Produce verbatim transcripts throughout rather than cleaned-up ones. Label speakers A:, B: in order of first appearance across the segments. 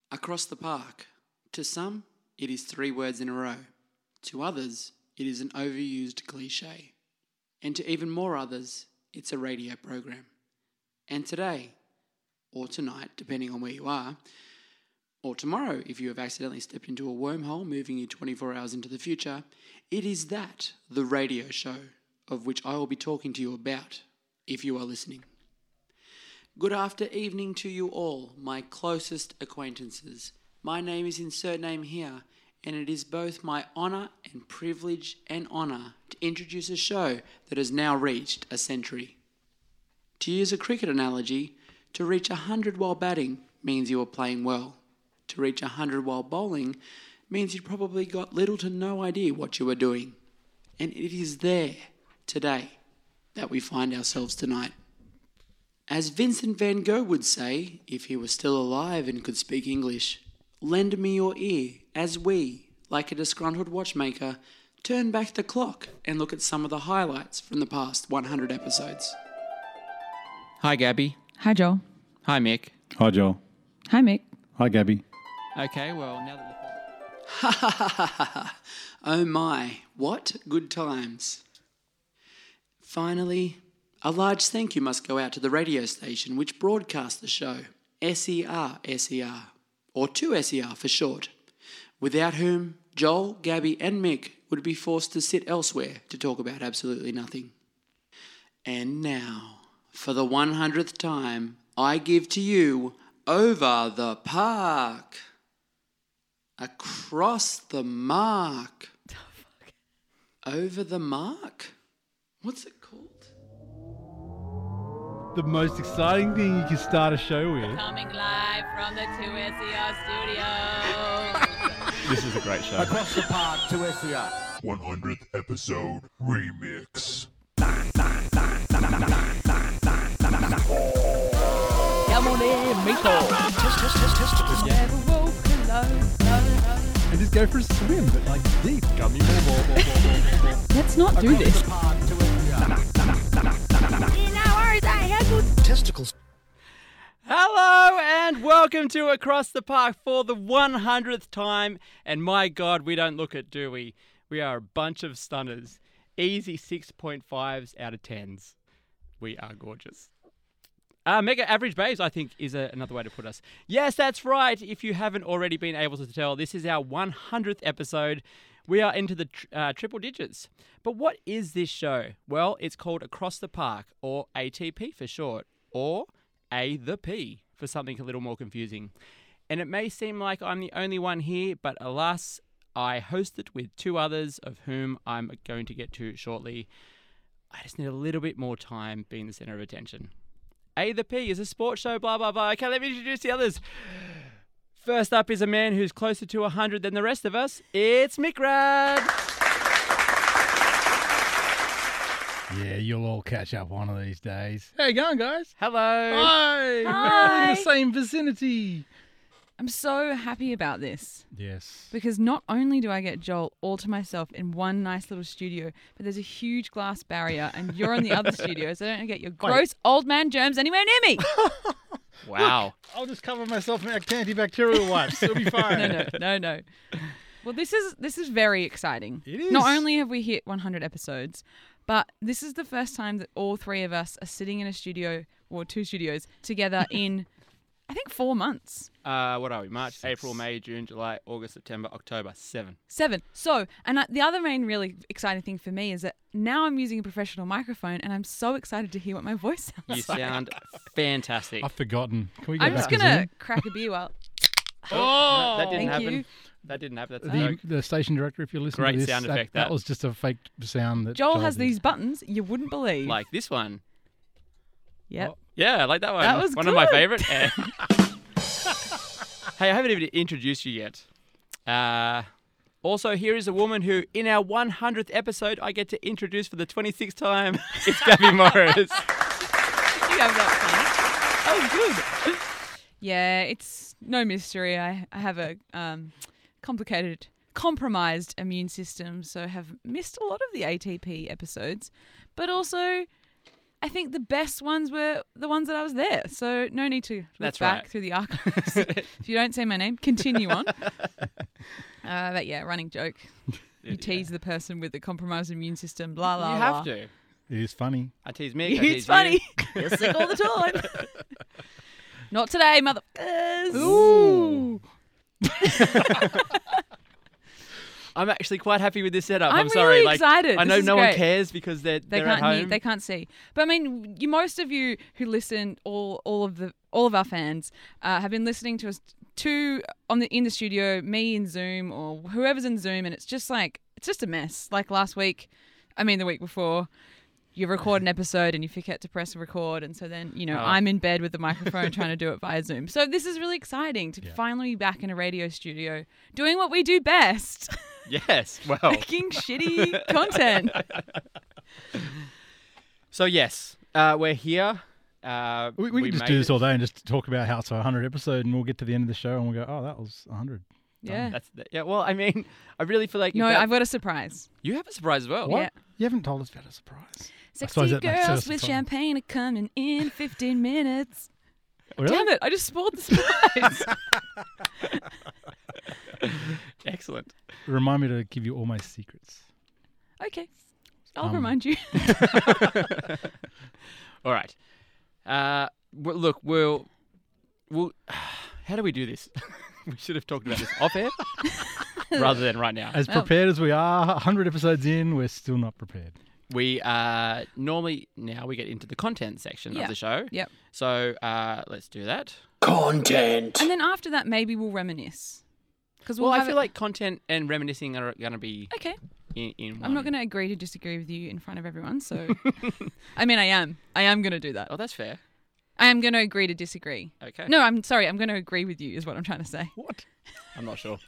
A: Across the park. To some, it is three words in a row. To others, it is an overused cliche. And to even more others, it's a radio program. And today, or tonight, depending on where you are, or tomorrow if you have accidentally stepped into a wormhole moving you twenty-four hours into the future, it is that, the radio show, of which I will be talking to you about, if you are listening. Good after evening to you all, my closest acquaintances. My name is Insert Name here, and it is both my honour and privilege and honour to introduce a show that has now reached a century. To use a cricket analogy, to reach one hundred while batting means you are playing well. To reach one hundred while bowling means you probably got little to no idea what you were doing. And it is there, today, that we find ourselves tonight. As Vincent van Gogh would say, if he was still alive and could speak English, lend me your ear as we, like a disgruntled watchmaker, turn back the clock and look at some of the highlights from the past one hundred episodes.
B: Hi, Gabby.
C: Hi, Joel.
B: Hi, Mick.
D: Hi, Joel.
C: Hi, Mick.
D: Hi, Gabby.
B: Okay, well, now that
A: Ha ha ha ha ha! Oh my, what good times. Finally, a large thank you must go out to the radio station which broadcast the show, S E R S E R, or two S E R for short, without whom Joel, Gabby and Mick would be forced to sit elsewhere to talk about absolutely nothing. And now, for the one hundredth time, I give to you Over the Park. Across the Mark. Over the Mark? What's it called?
D: The most exciting thing you can start a show with.
E: Coming live from the two S E R studios.
D: This is a great show.
F: Across the Park, two S E R.
G: one hundredth episode remix.
E: Come on in, Miko. Test, test, test, testicles. Never woke alone.
D: And just go for a swim, but like deep. Gummy ball, ball, ball, ball, ball.
C: Let's not do this.
F: Testicles.
B: Hello and welcome to Across the Park for the one hundredth time. And my God, we don't look it, do we? We are a bunch of stunners. Easy six point fives out of tens. We are gorgeous. Uh, Mega Average Babes, I think, is a, another way to put us. Yes, that's right. If you haven't already been able to tell, this is our one hundredth episode. We are into the tr- uh, triple digits. But what is this show? Well, it's called Across the Park, or A T P for short, or A the P for something a little more confusing. And it may seem like I'm the only one here, but alas, I host it with two others of whom I'm going to get to shortly. I just need a little bit more time being the center of attention. A the P is a sports show, blah, blah, blah. Okay, let me introduce the others. First up is a man who's closer to one hundred than the rest of us. It's Mick Rad.
D: Yeah, you'll all catch up one of these days. How you going, guys?
B: Hello.
D: Hi.
C: Hi.
D: We're in the same vicinity.
C: I'm so happy about this
D: Yes.
C: because not only do I get Joel all to myself in one nice little studio, but there's a huge glass barrier and you're in the other studio, so I don't get your gross old man germs anywhere near me.
B: Wow.
D: Look, I'll just cover myself in antibacterial wipes. It'll be fine.
C: No, no, no, no. Well, this is this is very exciting.
D: It is.
C: Not only have we hit one hundred episodes, but this is the first time that all three of us are sitting in a studio, or two studios, together in, I think, four months.
B: Uh, what are we? March, April, May, June, July, August, September, October. Seven.
C: Seven. So, and uh, the other main really exciting thing for me is that now I'm using a professional microphone and I'm so excited to hear what my voice sounds
B: You
C: like.
B: sound fantastic.
D: I've forgotten. Can we go
C: I'm
D: back
C: just
D: to
C: going to
D: Zoom?
C: crack a beer while...
B: Oh, that didn't
C: Thank
B: happen.
C: you.
B: That didn't happen. That's a
D: The,
B: joke.
D: the station director, if you're listening
B: Great
D: to this,
B: sound
D: that,
B: effect,
D: that
B: that.
D: was just a fake sound that
C: Joel has
D: did.
C: these buttons you wouldn't believe.
B: Like this one.
C: Yep.
D: Oh.
B: Yeah, I like that one.
C: That was
B: one of my
C: good.
B: favourite. And- hey, I haven't even introduced you yet. Uh, also, here is a woman who, in our one hundredth episode, I get to introduce for the twenty-sixth time. It's Gabby Morris.
C: You have that fun. Oh, good. Yeah, it's no mystery. I, I have a um, complicated, compromised immune system, so have missed a lot of the A T P episodes. But also, I think the best ones were the ones that I was there. So no need to look
B: That's
C: back
B: right.
C: through the archives. If you don't say my name, continue on. Uh, but yeah, running joke. You tease the person with the compromised immune system, blah, blah,
B: You
C: blah.
B: have to.
D: It is funny.
B: I tease Mick. I
C: It's
B: tease
C: funny.
B: You.
C: You're sick all the time. Not today, motherfuckers.
B: Ooh. I'm actually quite happy with this setup. I'm,
C: I'm
B: sorry.
C: really
B: like,
C: excited.
B: I
C: This
B: know
C: is
B: no one
C: great.
B: cares because they're,
C: They
B: they're
C: can't
B: at
C: hear,
B: home.
C: they can't see. But I mean, you most of you who listen, all all of the all of our fans, uh, have been listening to us two on the in the studio, me in Zoom or whoever's in Zoom, and it's just like it's just a mess. Like last week, I mean the week before, you record an episode and you forget to press record, and so then you know
B: Oh.
C: I'm in bed with the microphone trying to do it via Zoom. So this is really exciting to
D: Yeah.
C: finally be back in a radio studio doing what we do best,
B: Yes. Well.
C: making shitty content.
B: So yes, uh, we're here. Uh,
D: We, we, can just
B: made
D: do this
B: it.
D: all day and just talk about how it's a one hundred episode, and we'll get to the end of the show and we'll go, oh, that was one hundred.
C: Yeah.
B: That's the, yeah. Well, I mean, I really feel like if
C: No,
B: that-
C: I've got a surprise.
B: you have a surprise as well.
D: What?
C: Yeah.
D: You haven't told us about a surprise. I suppose
C: Sexy
D: that makes
C: girls
D: it a
C: with
D: surprise.
C: champagne are coming in fifteen minutes.
D: Really?
C: Damn it, I just spoiled the surprise.
B: Excellent.
D: Remind me to give you all my secrets.
C: Okay, I'll
D: Um,
C: remind you.
B: All right. Uh, well, look, we'll we'll. How do we do this? We should have talked about this off air rather than right now.
D: As
C: Well-
D: prepared as we are, one hundred episodes in, we're still not prepared.
B: We uh normally now we get into the content section
C: Yeah.
B: of the show.
C: Yep.
B: So uh, let's do that.
G: Content.
C: And then after that, maybe we'll reminisce. Because
B: Well,
C: we'll
B: I
C: have
B: feel
C: it-
B: like content and reminiscing are going to be
C: Okay,
B: in. in
C: I'm not
B: one.
C: going to agree to disagree with you in front of everyone. So, I mean, I am. I am going to do that.
B: Oh, that's fair.
C: I am going to agree to disagree.
B: Okay.
C: No, I'm sorry. I'm going to agree with you. Is what I'm trying to say.
D: What?
B: I'm not sure.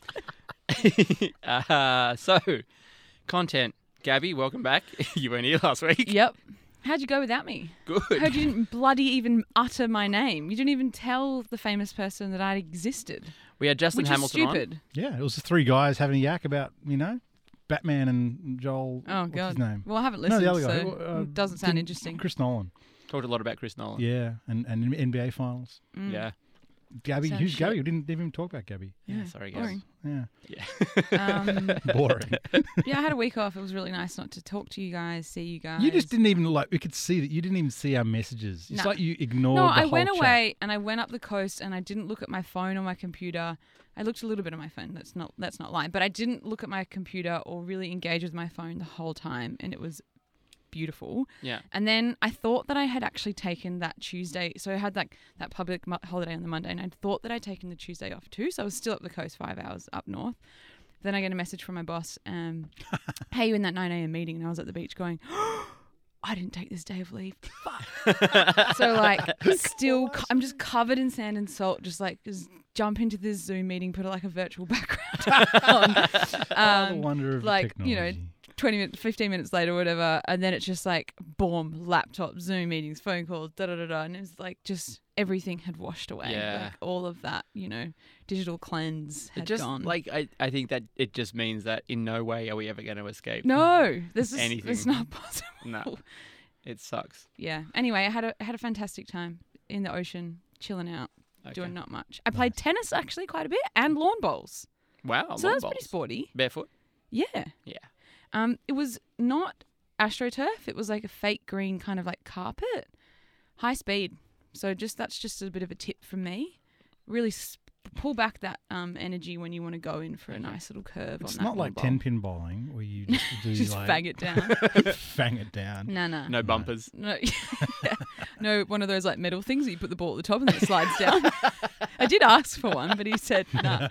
B: uh, so, content. Gabby, welcome back. You weren't here last week.
C: Yep. How'd you go without me?
B: Good.
C: I heard you didn't bloody even utter my name. You didn't even tell the famous person that I existed,
B: We had Justin
C: which
B: Hamilton
C: is stupid.
D: Yeah, it was the three guys having a yak about, you know, Batman and Joel.
C: Oh
D: what's
C: god.
D: his name?
C: Well, I haven't
D: No,
C: listened,
D: the other guy.
C: so
D: Uh,
C: it doesn't sound
D: didn't-
C: interesting.
D: Chris Nolan.
B: on. Talked a lot about Chris Nolan.
D: Yeah, and, and N B A finals.
C: Mm.
B: Yeah.
D: Gabby,
C: Sounds
D: who's
C: shit.
D: Gabby? We didn't even talk about Gabby.
B: Yeah,
C: Yeah,
B: sorry, guys.
C: boring.
D: Yeah,
B: Yeah.
C: Um,
D: boring.
C: yeah, I had a week off. It was really nice not to talk to you guys, see you guys.
D: You just didn't even like. We could see that you didn't even see our messages. It's
C: No.
D: like you ignored.
C: No,
D: the
C: I
D: whole
C: went
D: chat.
C: away and I went up the coast and I didn't look at my phone or my computer. I looked a little bit at my phone. That's not that's not lying, but I didn't look at my computer or really engage with my phone the whole time, and it was beautiful.
B: Yeah.
C: And then I thought that I had actually taken that Tuesday. So I had like that public mo- holiday on the Monday, and I thought that I'd taken the Tuesday off too. So I was still up the coast, five hours up north. Then I get a message from my boss, um, hey, you in that nine a.m. meeting? And I was at the beach going, I didn't take this day of leave. Fuck. So like, still, co- I'm just covered in sand and salt, just like just jump into this Zoom meeting, put like a virtual background on.
D: Oh, the
C: Um,
D: wonder of
C: like,
D: technology.
C: you know, twenty minutes, fifteen minutes later, whatever, and then it's just like boom, laptop, Zoom meetings, phone calls, da da da da, and it was like just everything had washed away.
B: Yeah.
C: Like all of that, you know, digital cleanse had
B: It just
C: gone.
B: like I, I think that it just means that in no way are we ever going to escape.
C: no, this is
B: Anything.
C: it's not possible.
B: No. It sucks.
C: Yeah. Anyway, I had a I had a fantastic time in the ocean, chilling out,
B: Okay.
C: doing not much. I played tennis actually quite a bit and lawn bowls,
B: Wow.
C: so
B: lawn
C: that's pretty
B: bowls.
C: sporty.
B: Barefoot.
C: Yeah.
B: Yeah.
C: Um, it was not AstroTurf. It was like a fake green kind of like carpet, high speed. So just that's just a bit of a tip from me. Really sp- pull back that um energy when you want to go in for a
B: Okay.
C: nice little curve.
D: It's
C: on that
D: not like
C: lawn bowl.
D: ten pin bowling where you just do
C: Just
D: like
C: fang it down.
D: fang it down.
C: no, no,
B: No bumpers.
C: no, no. One of those like metal things that you put the ball at the top and then it slides down. I did ask for one, but he said no.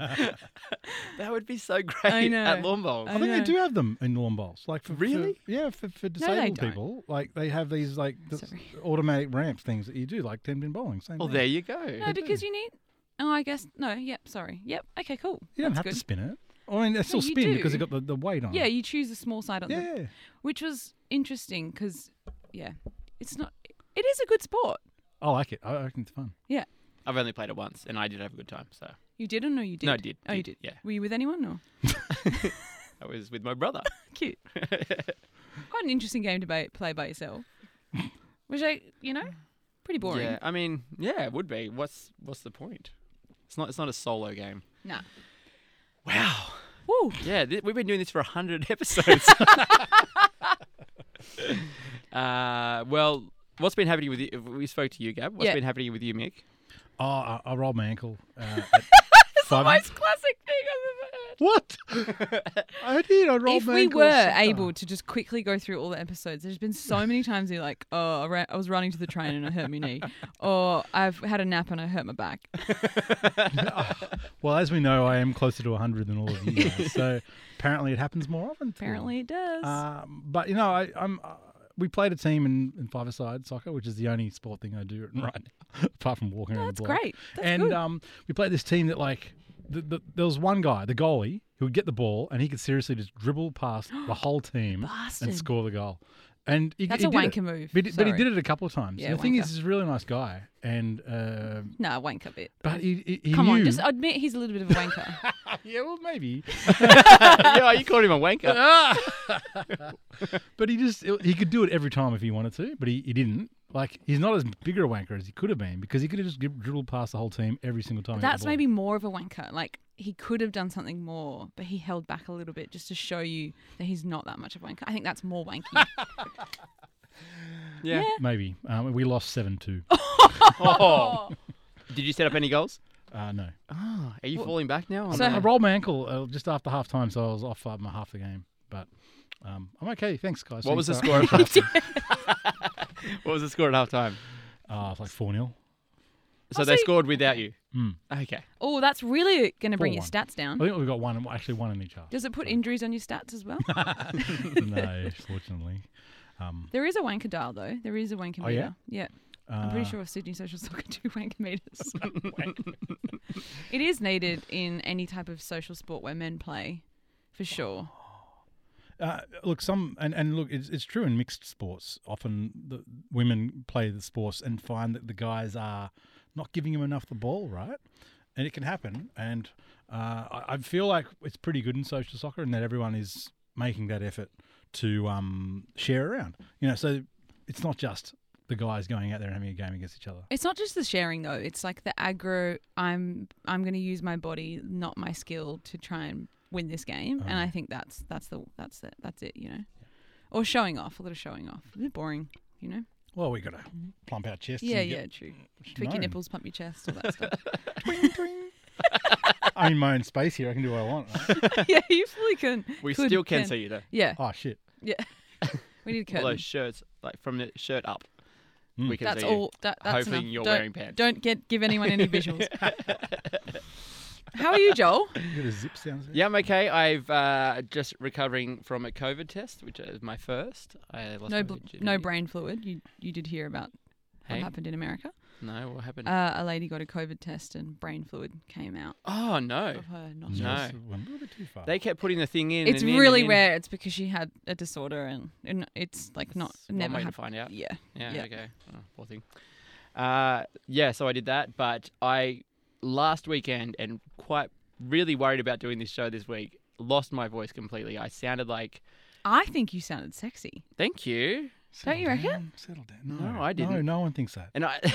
B: That would be so great
C: I know.
B: at lawn bowls.
C: I
D: I think they
C: know.
D: do have them in lawn bowls. Like for,
B: Really?
D: For, yeah, for, for
C: they
D: disabled
C: don't.
D: people, like they have these like the
C: Sorry.
D: automatic ramp things that you do, like ten pin bowling. Same
B: Well,
D: thing.
B: there you go.
C: No,
D: They
C: because
D: do.
C: you need. Oh, I guess no. Yep. Sorry. Yep. Okay. Cool.
D: You don't
C: That's
D: have
C: good.
D: to spin it. I mean, they still
C: you
D: spin because
C: do.
D: they got the, the weight on.
C: Yeah,
D: it.
C: you choose the small side on the
D: yeah.
C: which was interesting because, yeah, it's not. It is a good sport.
D: I like it. I I reckon it's fun.
B: I've only played it once, and I did have a good time. So
C: You did or no? You did?
B: No, I did,
C: Oh, you
B: did,
C: did.
B: yeah.
C: Were you with anyone? Or
B: I was with my brother.
C: cute. Quite an interesting game to ba- play by yourself. Which I, you know, pretty boring.
B: Yeah, I mean, yeah, it would be. What's what's the point? It's not. It's not a solo game.
C: Nah.
B: Wow.
C: Woo.
B: Yeah, th- we've been doing this for a hundred episodes. uh, well, what's been happening with you? We spoke to you, Gab. What's
C: Yeah.
B: been happening with you, Mick?
D: Oh, I, I rolled my ankle. Uh, at five
C: Most classic thing I've ever heard.
D: What? I did. I rolled
C: If
D: my
C: we
D: ankle.
C: were
D: at soccer.
C: able to just quickly go through all the episodes, there's been so many times you're like, oh, I, ran, I was running to the train and I hurt my knee. Or I've had a nap and I hurt my back.
D: Well, as we know, I am closer to one hundred than all of you guys. So apparently it happens more often. to me.
C: Apparently it does.
D: Um, but, you know, I, I'm... Uh, we played a team in, in five-a-side soccer, which is the only sport thing I do right now, apart from walking around
C: That's
D: the block.
C: great. That's
D: and
C: good.
D: um, we played this team that, like, the, the, there was one guy, the goalie, who would get the ball and he could seriously just dribble past the whole team
C: Bastard.
D: and score the goal. And he,
C: That's
D: he
C: a
D: did it.
C: wanker move.
D: But, he- but he
C: Sorry.
D: did it a couple of times.
C: Yeah,
D: And the thing
C: wanker.
D: is, he's a really nice guy. And uh,
C: Nah, wanker bit.
D: but he, he, he
C: Come
D: knew,
C: on, just admit he's a little bit of a wanker.
D: yeah, well, maybe.
B: Yeah, you called him a wanker.
D: But he just he could do it every time if he wanted to, but he, he didn't. Like, he's not as bigger a wanker as he could have been because he could have just dri- dribbled past the whole team every single time. he got
C: That's
D: the ball.
C: maybe more of a wanker. Like, he could have done something more, but he held back a little bit just to show you that he's not that much of a wanker. I think that's more wanky.
B: Yeah.
D: Maybe. Um, we lost seven two.
B: Oh. Did you set up any goals?
D: Uh, no.
B: Oh, are you falling back now?
C: So-
D: I rolled my ankle uh, just after half time, so I was off uh, my half the game. But um, I'm okay. Thanks, guys.
B: What was the
D: Thanks,
B: score
D: uh,
B: at half What was the score at half time?
D: Uh, it's like four nil.
B: So
C: Oh,
B: they
C: so-
B: scored without you.
D: Mm.
B: Okay.
C: Oh, that's really going to bring your
D: four one.
C: stats down.
D: I think we've got one, actually one in each half.
C: Does it put injuries on your stats as well?
D: No, fortunately. Um,
C: There is a wanker dial, though. There is a wanker
D: Oh, yeah?
C: meter. Yeah. I'm pretty
D: uh,
C: sure Sydney Social Soccer do wanker meters. It is needed in any type of social sport where men play, for sure.
D: Uh, look, some and, and look, it's it's true in mixed sports. Often the women play the sports and find that the guys are not giving them enough the ball, right? And it can happen. And uh, I, I feel like it's pretty good in social soccer, and that everyone is making that effort to um, share around. You know, so it's not just the guys going out there and having a game against each other.
C: It's not just the sharing though. It's like the aggro. I'm I'm going to use my body, not my skill, to try and win this game. And
D: Oh.
C: I think that's that's the that's it. That's it. You know, or showing off. A little showing off. A bit boring. You know.
D: Well, we got to plump our chests.
C: Yeah,
D: and
C: yeah,
D: get
C: true. Tweak your
D: known.
C: nipples, pump your chest, all that stuff.
D: Twing, twing. I'm in my own space here. I can do what I want. Right?
C: Yeah, you fully can.
B: We
C: could,
B: still can see you though.
C: Yeah,
D: Oh shit!
C: yeah. We need a
B: All
C: curtain.
B: those shirts, like from the shirt up,
D: Mm.
B: we can
C: That's
B: see
C: all. That, that's
B: Hopefully
C: enough.
B: you're
C: don't,
B: wearing pants.
C: Don't get give anyone any visuals. How are you, Joel?
D: You got a zip sound.
B: you. Yeah, I'm okay. I've uh, just recovering from a COVID test, which is my first. I lost
C: No,
B: my
C: bl-
B: virginity.
C: no brain fluid. You you did hear about what
B: Hey?
C: happened in America?
B: No, what happened?
C: Uh, a lady got a COVID test and brain fluid came out
B: oh no,
C: of her
D: No,
C: nostrils.
B: No.
D: it's went a little bit too far.
B: they kept putting the thing in.
C: It's
B: and in
C: really
B: and in.
C: rare. It's because she had a disorder and, and it's like not
B: That's one
C: never
B: way to
C: hap-
B: find out.
C: Yeah.
B: Yeah,
C: Yeah.
B: okay. Oh, poor thing. Uh, yeah, so I did that, but I last weekend and quite really worried about doing this show this week. Lost my voice completely. I sounded like.
C: I think you sounded sexy.
B: Thank you.
C: Don't you reckon?
D: Down, settle down. No,
B: No, I didn't.
D: No, no one thinks that.
B: And I.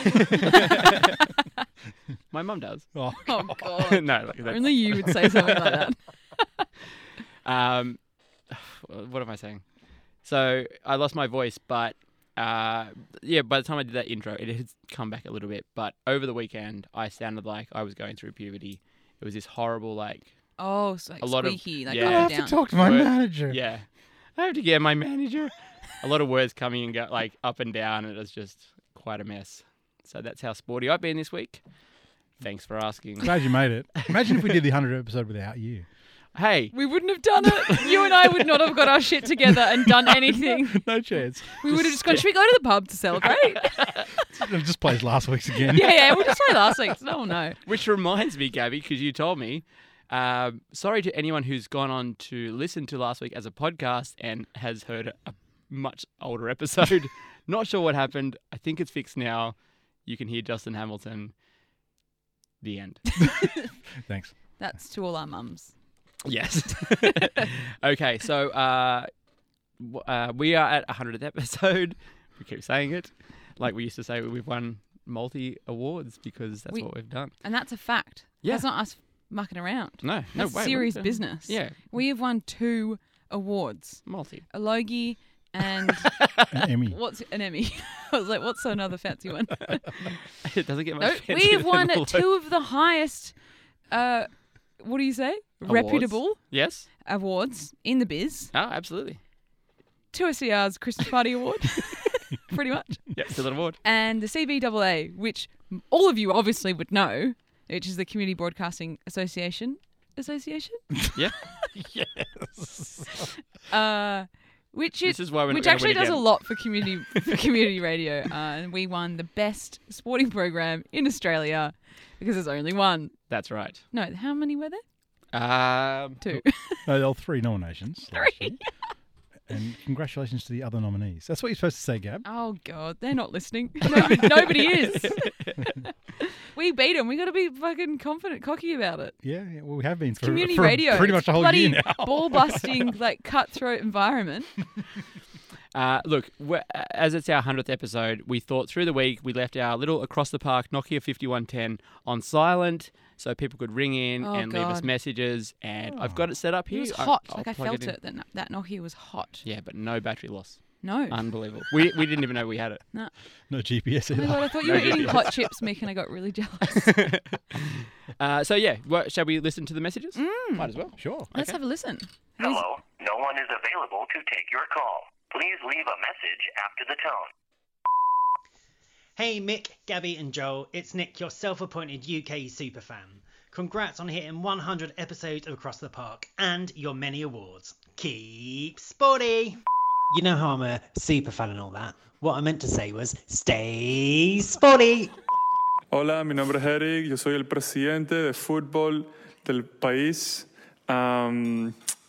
B: My mum does.
D: Oh,
C: Oh god.
B: no, like that's,
C: Only you would say something like that.
B: um, what am I saying? So I lost my voice, but uh, yeah, by the time I did that intro, it had come back a little bit. But over the weekend, I sounded like I was going through puberty. It was this horrible, like,
C: Oh, so like
B: A lot of-
C: squeaky, like
B: yeah.
C: up
D: I
C: and
D: have
C: down.
D: to talk to my
B: Word.
D: manager.
B: yeah, I have to get my manager. A lot of words coming and go like up and down, and it was just quite a mess. So that's how sporty I've been this week. Thanks for asking.
D: Glad you made it. Imagine if we did the hundredth episode without you.
B: Hey,
C: We wouldn't have done it. You and I would not have got our shit together and done anything.
D: No chance.
C: We would have just gone, should we go to the pub to celebrate?
D: It just plays last week's again.
C: yeah, yeah, we'll just play last week's. No one know.
B: which reminds me, Gabby, because you told me. Um, sorry to anyone who's gone on to listen to last week as a podcast and has heard a much older episode. Not sure what happened. I think it's fixed now. You can hear Justin Hamilton. The end.
D: Thanks.
C: That's to all our mums.
B: Yes. Okay, so uh, w- uh, we are at a hundredth episode. We keep saying it. like we used to say, we've won multi awards because that's
C: We-
B: what we've done.
C: And that's a fact.
B: Yeah.
C: That's not us mucking around.
B: No, no
C: That's
B: way.
C: serious
B: we've-
C: business.
B: Yeah,
C: We have won two awards.
B: multi.
C: A Logie and
D: An Emmy.
C: what's an Emmy? I was like, what's another fancy one?
B: It doesn't get much
C: No,
B: fancier
C: we have
B: than
C: won
B: the lo-
C: two of the highest, uh, what do you say?
B: Awards.
C: Reputable
B: Yes.
C: awards in the biz.
B: Oh, absolutely.
C: two S C R's Christmas Party Award, pretty much.
B: Yeah, still an award.
C: And the C B A A, which all of you obviously would know, which is the Community Broadcasting Association. Association?
B: Yeah.
C: Uh, which it,
B: This is why we're not
C: which
B: gonna
C: actually
B: win
C: does a
B: again.
C: lot for community for community radio. Uh, and we won the best sporting program in Australia because there's only one.
B: That's right.
C: No, how many were there?
B: Um,
C: Two.
D: No, there were three nominations. last
C: Three.
D: year. And congratulations to the other nominees. That's what you're supposed to say, Gab.
C: Oh God, they're not listening. Nobody, nobody is. We beat them. We got to be fucking confident, cocky about it.
D: Yeah, yeah, well, we have been for,
C: Community
D: for
C: radio,
D: pretty much
C: it's
D: the whole
C: bloody
D: year now.
C: ball busting, like cutthroat environment.
B: Uh, look, we're- as it's our hundredth episode, we thought through the week we left our little across the park Nokia fifty-one ten on silent so people could ring in
C: Oh,
B: and leave us
C: God.
B: messages. And I've got it set up
C: It
B: here.
C: was
B: I-
C: hot.
B: I'll
C: like I
B: plug
C: felt
B: in.
C: it. That that Nokia was hot.
B: Yeah, but no battery loss.
C: No.
B: Unbelievable. we we didn't even know we had it.
D: No G P S
C: Oh my
D: either.
C: God, I thought you
B: No
C: were eating
B: G P S.
C: hot chips, Mick, and I got really jealous.
B: Uh, so yeah, what, shall we listen to the messages?
C: Mm.
B: Might as well.
D: Sure.
C: Let's
B: Okay.
C: have a listen.
H: Hello, no one is available to take your call. Please leave a message after the tone.
I: Hey Mick, Gabby and Joel, it's Nick, your self-appointed U K superfan. Congrats on hitting one hundred episodes of Across the Park and your many awards. Keep sporty! You know how I'm a superfan and all that. What I meant to say was, stay sporty!
J: Hola, mi nombre es Eric, yo soy el presidente de fútbol del país. Um,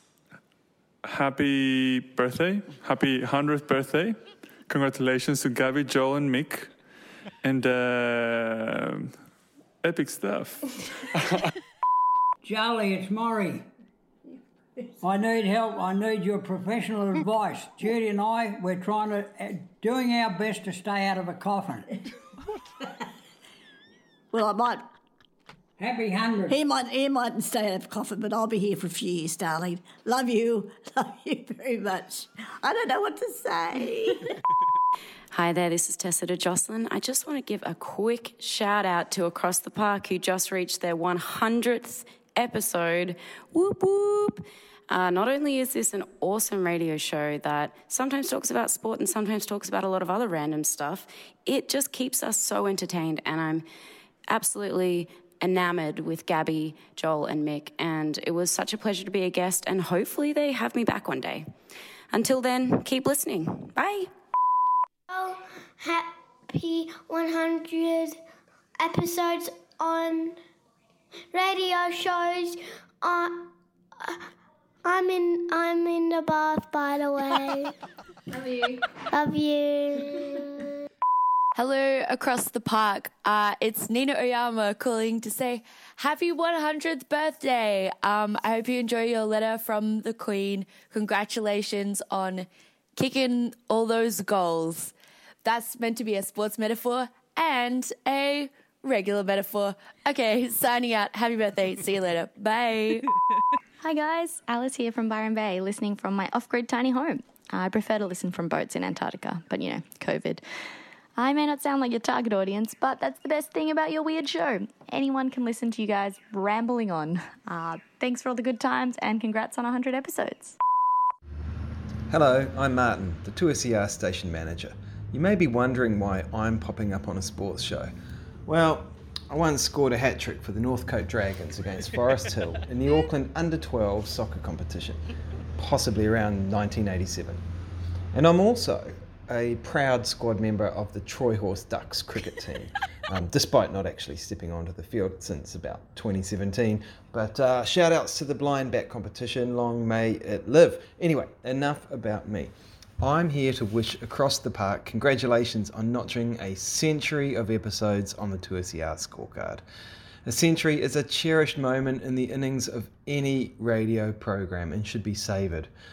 J: happy birthday, happy hundredth birthday. Congratulations to Gabby, Joel and Mick. And uh, epic stuff.
K: Charlie, it's Murray. I need help. I need your professional advice. Judy and I, we're trying to, uh, doing our best to stay out of a coffin.
L: Well, I might.
K: Happy hundred.
L: He might. He mightn't stay out of a coffin, but I'll be here for a few years, darling. Love you. Love you very much. I don't know what to say.
M: Hi there, this is Tessa de Jocelyn. I just want to give a quick shout out to Across the Park, who just reached their one hundredth episode. Whoop whoop. Uh, not only is this an awesome radio show that sometimes talks about sport and sometimes talks about a lot of other random stuff, it just keeps us so entertained, and I'm absolutely enamored with Gabby, Joel and Mick, and it was such a pleasure to be a guest, and hopefully they have me back one day. Until then, keep listening. Bye.
N: Oh, happy one hundred episodes on radio shows. Uh, I'm in. I'm in the bath, by the way. Love you. Love you.
O: Hello, Across the Park. Uh, it's Nina Oyama calling to say happy one hundredth birthday. Um, I hope you enjoy your letter from the Queen. Congratulations on kicking all those goals. That's meant to be a sports metaphor and a regular metaphor. Okay, signing out. Happy birthday. See you later. Bye.
P: Hi guys, Alice here from Byron Bay, listening from my off-grid tiny home. I prefer to listen from boats in Antarctica, but you know, COVID. I may not sound like your target audience, but that's the best thing about your weird show. Anyone can listen to you guys rambling on. Uh, thanks for all the good times and congrats on one hundred episodes.
Q: Hello, I'm Martin, the two S E R station manager. You may be wondering why I'm popping up on a sports show. Well, I once scored a hat-trick for the Northcote Dragons against Forest Hill in the Auckland under twelve soccer competition, possibly around nineteen eighty-seven. And I'm also a proud squad member of the Troy Horse Ducks cricket team, um, despite not actually stepping onto the field since about twenty seventeen. But uh, shout outs to the blind bat competition, long may it live. Anyway, enough about me. I'm here to wish Across the Park congratulations on notching a century of episodes on the two S E R scorecard. A century is a cherished moment in the innings of any radio program and should be savoured.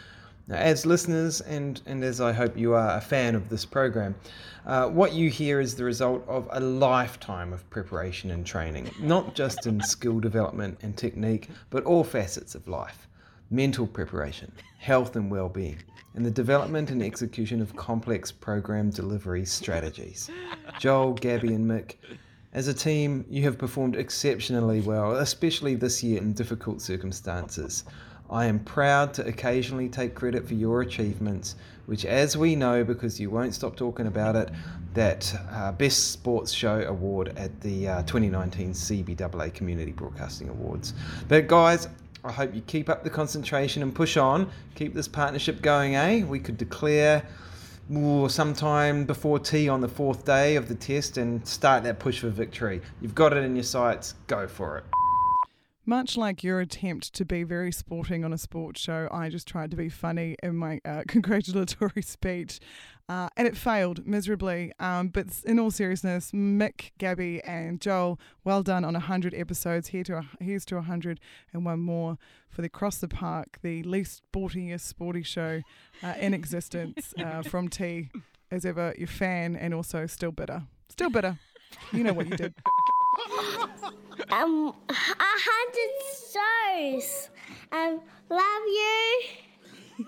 Q: Now, as listeners, and, and as I hope you are a fan of this program, uh, what you hear is the result of a lifetime of preparation and training, not just in skill development and technique, but all facets of life. Mental preparation, health and well-being, and the development and execution of complex program delivery strategies. Joel, Gabby and Mick, as a team, you have performed exceptionally well, especially this year in difficult circumstances. I am proud to occasionally take credit for your achievements, which, as we know, because you won't stop talking about it, that uh, Best Sports Show Award at the uh, twenty nineteen C B A A Community Broadcasting Awards. But guys, I hope you keep up the concentration and push on. Keep this partnership going, eh? We could declare ooh, sometime before tea on the fourth day of the test and start that push for victory. You've got it in your sights. Go for it.
R: Much like your attempt to be very sporting on a sports show, I just tried to be funny in my uh, congratulatory speech, uh, and it failed miserably. Um, but in all seriousness, Mick, Gabby and Joel, well done on one hundred episodes. Here to a, here's to one hundred and one more for the Across the Park, the least sportiest sporty show uh, in existence. Uh, from T, as ever, your fan and also still bitter. Still bitter. You know what you did.
N: Um, a hundred shows. Um, love you.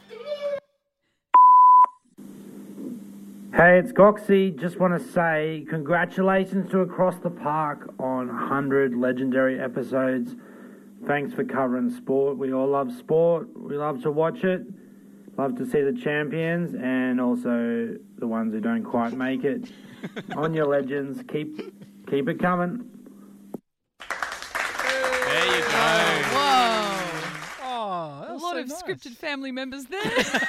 S: Hey, it's Goxie. Just want to say congratulations to Across the Park on one hundred legendary episodes. Thanks for covering sport. We all love sport. We love to watch it. Love to see the champions and also the ones who don't quite make it. On your legends. Keep keep it coming.
B: There you go.
C: Whoa.
D: Oh,
C: a lot of scripted family members there.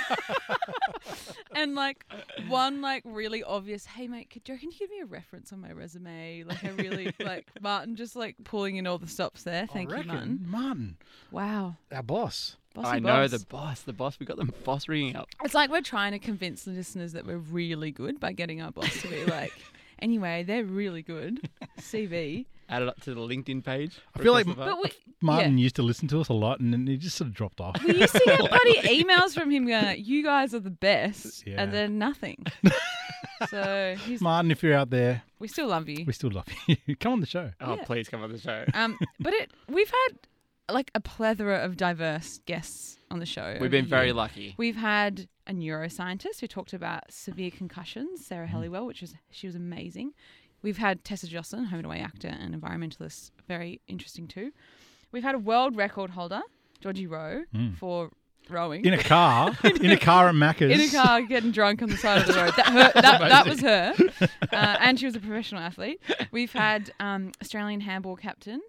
C: And like one like really obvious, hey mate, could you reckon you give me a reference on my resume? Like I really like Martin just like pulling in all the stops there. Thank
D: I
C: you,
D: reckon.
C: Martin.
D: Martin.
C: Wow.
D: Our boss.
C: Bossy
B: I know,
C: boss.
B: the boss, the boss. We got the boss ringing up.
C: It's like we're trying to convince the listeners that we're really good by getting our boss to be like, anyway, they're really good. C V.
B: Add it up to the LinkedIn page.
D: I feel like
C: But we,
D: Martin
C: yeah.
D: used to listen to us a lot, and then he just sort of dropped off.
C: We used to get bloody emails from him going, you guys are the best,
D: Yeah.
C: and then nothing. So he's,
D: Martin, if you're out there,
C: we still love you.
D: we still love you. Come on the show.
B: Oh,
C: Yeah.
B: please come on the show.
C: Um, but it we've had like a plethora of diverse guests on the show.
B: We've
C: over
B: been
C: the
B: very
C: year.
B: lucky.
C: We've had a neuroscientist who talked about severe concussions, Sarah Helliwell, which was she was amazing. We've had Tessa Jocelyn, home and away actor and environmentalist, very interesting too. We've had a world record holder, Georgie Rowe,
D: Mm.
C: for rowing.
D: In a car. in a car at Macca's.
C: In a car, getting drunk on the side of the road. That, her, that, that was her. Uh, and she was a professional athlete. We've had um, Australian handball captain.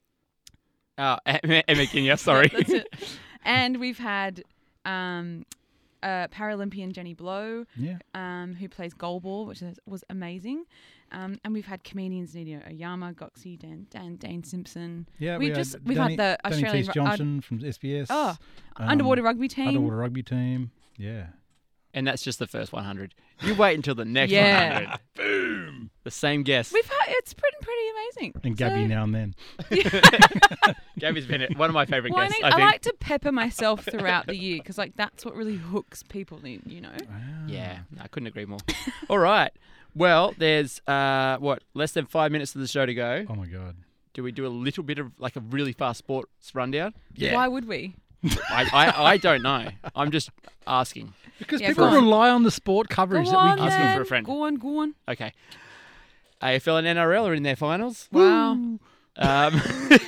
B: Oh, Emma McKinney, sorry.
C: That's it. And we've had um, uh, Paralympian Jenny Blow,
D: Yeah.
C: um, who plays goalball, which is, was amazing. Um, and we've had comedians Nidia Oyama, Goxie, Dan, Dan, Dane Simpson.
D: Yeah,
C: we've
D: we
C: just
D: had
C: we've
D: Danny,
C: had the
D: Danny
C: Australian
D: Teese Johnson from S B S.
C: Oh,
D: um,
C: underwater rugby team.
D: Underwater rugby team. Yeah.
B: And that's just the first one hundred. You wait until the next
C: Yeah.
B: one hundred. Boom. The same guest.
C: We've had it's pretty pretty amazing.
D: And Gabby
C: So-
D: now and then.
B: Gabby's been one of my favourite
C: Well, I,
B: guests,
C: need,
B: I
C: I,
B: think.
C: like to pepper myself throughout the year because like that's what really hooks people in, you know.
B: Yeah, I couldn't agree more. All right. Well, there's, uh, what, less than five minutes of the show to go.
D: Oh, my God.
B: Do we do a little bit of, like, a really fast sports rundown?
C: Why would we?
B: I, I, I don't know. I'm just asking.
D: Because
C: Yeah,
D: people
C: go on.
D: rely on the sport coverage
C: Go
D: that
C: on,
D: we give
B: Asking
C: then.
B: for a friend.
C: Go on, go on.
B: Okay. A F L and N R L are in their finals.
C: Wow.
B: Um,
C: That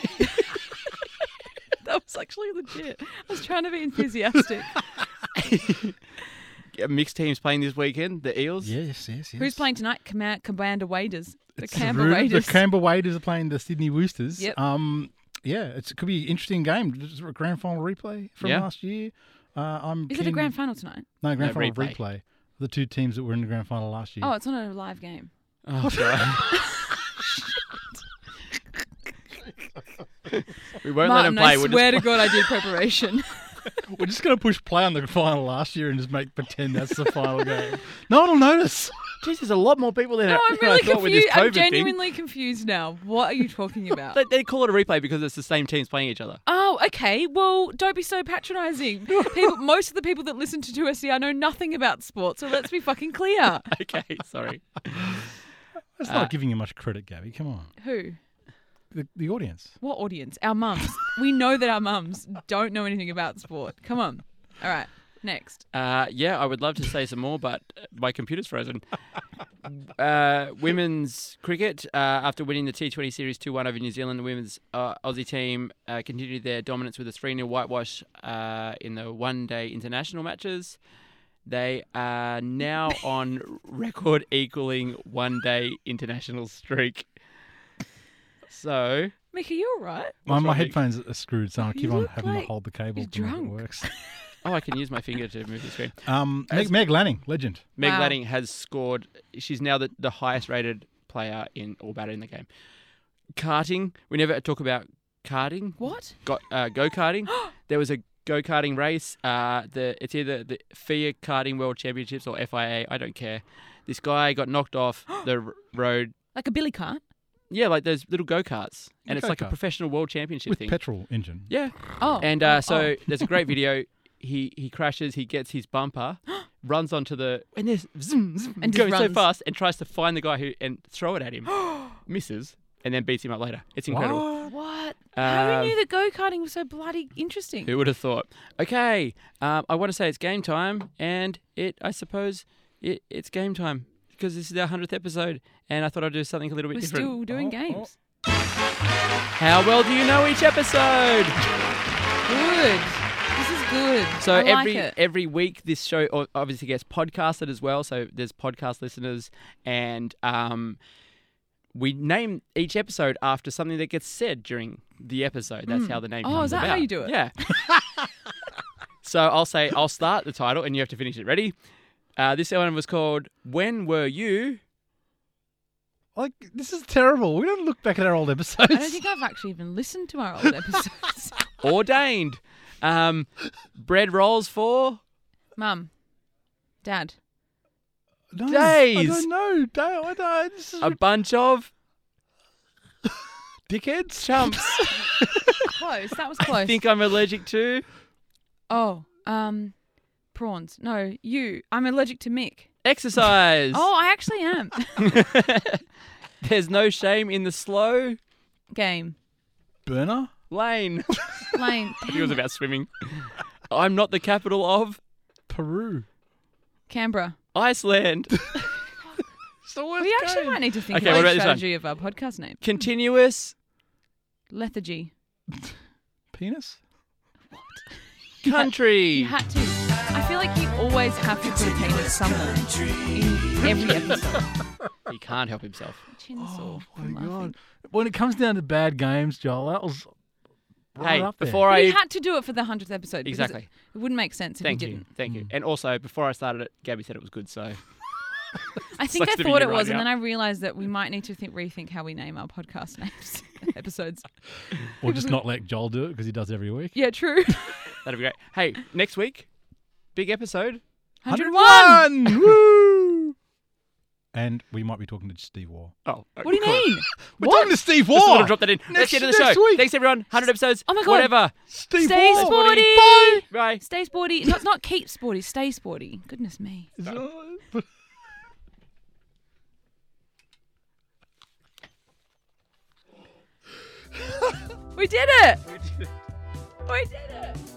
C: was actually legit. I was trying to be enthusiastic.
B: mixed teams playing this weekend. The Eels.
D: Yes, yes, yes.
C: Who's playing tonight? Command, Commander Waders. The
D: It's
C: Canberra
D: Ru-
C: Raiders.
D: The Canberra Raiders are playing the Sydney Roosters.
C: Yep.
D: Um, yeah, it's, it could be an interesting game. Just a grand final replay from
B: Yeah.
D: last year. Uh, I'm
C: Is it a
D: keen-
C: grand final tonight?
D: No, grand
B: No,
D: final
B: replay.
D: replay. The two teams that were in the grand final last year.
C: Oh, it's not a live game.
B: Oh, God. We won't
C: Martin,
B: let him play.
C: I
B: We'll
C: swear
B: just
C: to God I did preparation.
D: We're just going to push play on the final last year and just make pretend that's the final game. No one will notice.
B: Jeez, there's a lot more people than
C: No,
B: I,
C: I'm
B: than I
C: really
B: thought with this
C: confused. I'm
B: COVID thing.
C: genuinely confused now. What are you talking about?
B: They, they call it a replay because it's the same teams playing each other.
C: Oh, okay. Well, don't be so patronising. People, most of the people that listen to two S E R know nothing about sport, so let's be fucking clear.
B: Okay, sorry.
D: That's
B: Uh,
D: not giving you much credit, Gabby. Come on.
C: Who?
D: The, the audience.
C: What audience? Our mums. We know that our mums don't know anything about sport. Come on. All right. Next.
B: Uh, yeah, I would love to say some more, but my computer's frozen. uh, women's cricket, uh, after winning the T twenty Series two one over New Zealand, the women's uh, Aussie team uh, continued their dominance with a three nil whitewash uh, in the one-day international matches. They are now on record equaling one-day international streak. So...
C: Mick, are you all right?
D: My, my
B: wrong, Mick?
D: headphones are screwed, so I keep on
C: look
D: having
C: like
D: to hold the cable
C: you're
D: to make it
C: drunk.
D: works.
B: Oh, I can use my finger to move the screen.
D: Um, Meg,
B: As-
D: Meg Lanning, legend.
B: Meg
C: Wow.
B: Lanning has scored. She's now the, the highest rated player in all batter in the game. Karting. We never talk about karting.
C: What?
B: Got uh, go karting. There was a go karting race. Uh, the it's either the F I A Karting World Championships or F I A. I don't care. This guy got knocked off the r- road.
C: Like a billy cart?
B: Yeah, like those little go karts, and
D: A
B: it's like a
D: go-kart.
B: professional world championship
D: With
B: thing.
D: petrol engine.
B: Yeah.
C: Oh.
B: And uh,
C: oh,
B: so
C: oh.
B: there's a great video. He he crashes. He gets his bumper, runs onto the and there's zoom, zoom,
C: And just
B: goes so
C: runs.
B: fast and tries to find the guy who and throw it at him. Misses and then beats him up later. It's incredible.
C: What? How
B: Um,
C: who knew that go-karting was so bloody interesting?
B: Who would have thought? Okay, um, I want to say it's game time, and it I suppose it, it's game time because this is our hundredth episode, and I thought I'd do something a little bit
C: We're
B: different.
C: still doing games.
B: How well do you know each episode?
C: Good. This is good.
B: So
C: I like
B: every
C: it.
B: every week, this show o- obviously gets podcasted as well. So there's podcast listeners, and um, we name each episode after something that gets said during the episode. That's
C: Mm.
B: how the name
C: Oh,
B: comes
C: is that how
B: about.
C: you do it?
B: Yeah. So I'll say I'll start the title, and you have to finish it. Ready? Uh, this one was called "When Were You?"
D: Like, this is terrible. We don't look back at our old episodes.
C: I don't think I've actually even listened to our old episodes.
B: Ordained. Um, bread rolls for
C: Mum. Dad.
D: No,
B: days.
D: I don't know. Dale, I don't. This is
B: a bunch of
D: dickheads.
B: chumps.
C: Close. That was close.
B: I think I'm allergic to
C: Oh, um, prawns. No, you. I'm allergic to Mick.
B: exercise.
C: Oh, I actually am.
B: There's no shame in the slow
C: Game.
D: Burner.
B: lane.
C: Lane.
B: I think it was about swimming. I'm not the capital of
D: Peru.
C: Canberra.
B: Iceland.
D: So
C: We actually might need to think
B: Okay,
C: about
B: what
C: the
B: about this one?
C: strategy of our podcast name.
B: Continuous
C: Lethargy.
D: Penis.
B: country.
C: You had to. I feel like you always have to put a penis somewhere in every episode.
B: He can't help himself.
C: Chin sore.
D: Oh my god! When it comes down to bad games, Joel, that was right
B: Hey,
D: up there.
B: before
C: But
B: I
C: you had to do it for the hundredth episode. because
B: Exactly.
C: It, it wouldn't make sense if
B: Thank
C: you
B: you,
C: didn't.
B: thank you. And also, before I started it, Gabby said it was good, so
C: I think
B: Sucks
C: I
B: to be
C: thought
B: you
C: it
B: right
C: was,
B: now.
C: and then I realised that we might need to think, rethink how we name our podcast names, episodes.
D: Or just not let Joel do it because he does every week.
C: Yeah, true.
B: that'd be great. Hey, next week, big episode.
C: one hundred one.
D: Woo! And we might be talking to Steve Waugh.
B: Oh,
C: What do you mean?
D: We're
C: What?
D: talking to Steve
B: Just
D: Waugh.
B: want to drop that in. That's
D: Next-
B: the end of the
D: next
B: show.
D: week.
B: Thanks, everyone. one hundred episodes.
C: Oh my God.
B: Whatever.
D: Steve
C: Stay
D: Waugh.
C: sporty.
B: Bye. Bye.
C: Stay sporty. Not not keep sporty. Stay sporty. Goodness me. We did it. We did it.